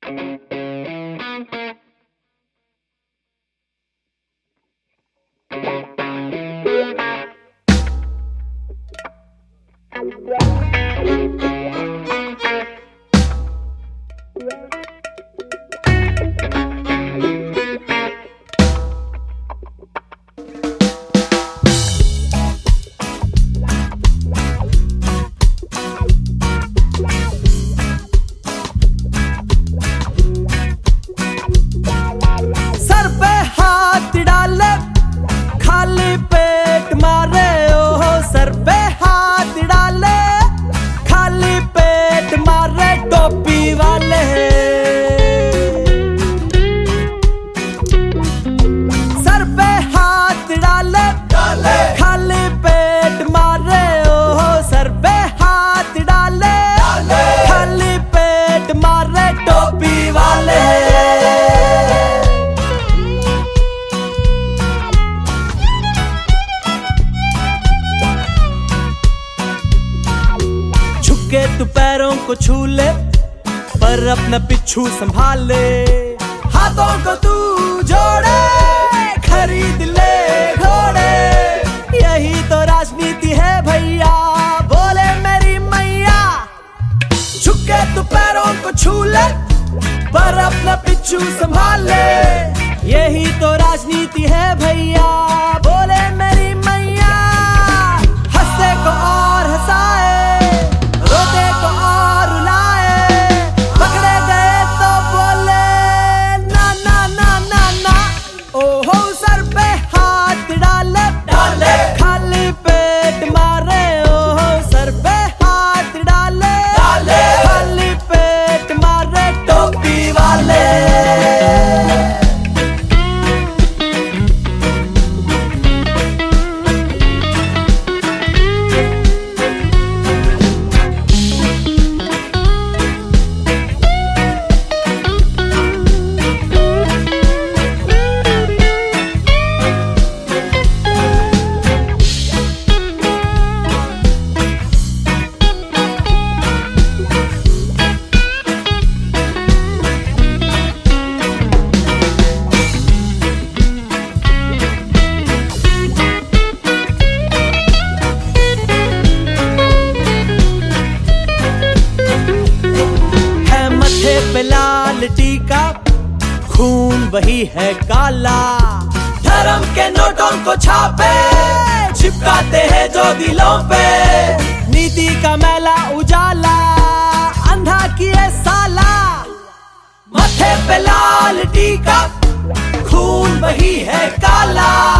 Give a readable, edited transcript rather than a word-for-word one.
तू पैरों को छू ले पर अपना पिछू संभाल ले, हाथों को तू जोड़े खरीद ले घोड़े, यही तो राजनीति है भैया, बोले मेरी मैया। झुके तू पैरों को छू ले पर अपना पिछू संभाल ले, यही तो राजनीति है भैया, बोले मेरी मैया। हंसते को और हंसाए, रोते को और रुलाए, पकड़े गए तो बोले ना ना ना ना ना। ओहो सर पे हाथ डाले डाले, खाली पेट मारे, ओहो सर पे हाथ डाले डाले, खाली पेट मारे टोपी वाले। लाल टीका खून वही है काला, धर्म के नोटों को छापे चिपकाते हैं जो दिलों पे, नीति का मैला उजाला अंधा किए साला। मथे पे लाल टीका खून वही है काला,